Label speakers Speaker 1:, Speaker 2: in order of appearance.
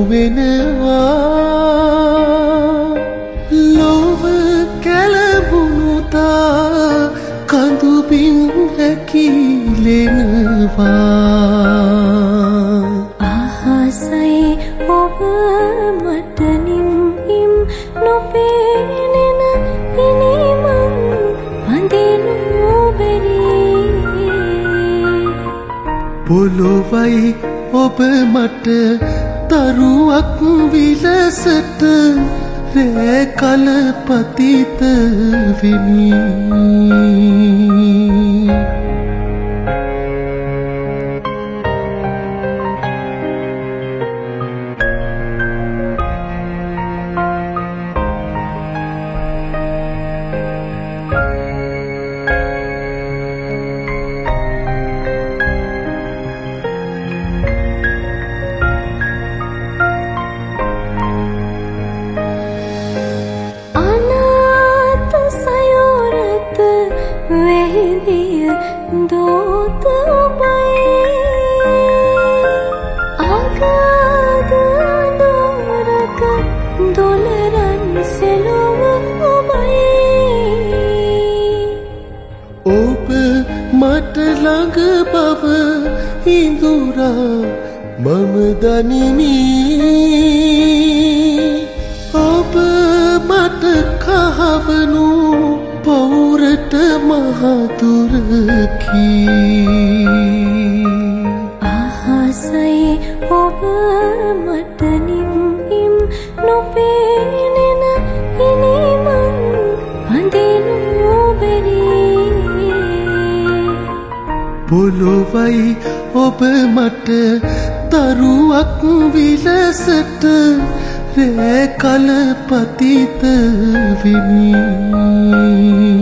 Speaker 1: වෙනවා ලොව කැළඹුණුතා කඳු බිම් හැකිලෙනවා
Speaker 2: අහසයි ඔබ මට නිම්හිම් නොපෙනෙන ඉනිමන් වඳිනු බැරි
Speaker 1: පොළොවයි ඔබ මට තරුවක් විලසට රෑ කල පතිත වෙමි
Speaker 2: දෝත ඔබයි අගාධ දොරක දොලරන් සෙලොව ඔබයි
Speaker 1: ඔබ මට ළඟ බව ඉඳුරා මම දනිමි ඔබ මට කහවනු පෞරට මහතුරකි
Speaker 2: අහසයි ඔබ මට නිම්හිම් නොපෙනෙන ඉනිමන් වඳිනු බැරි
Speaker 1: පොළොවයි ඔබ මට තරුවක් විලසට රෑ කල පතිත වෙමි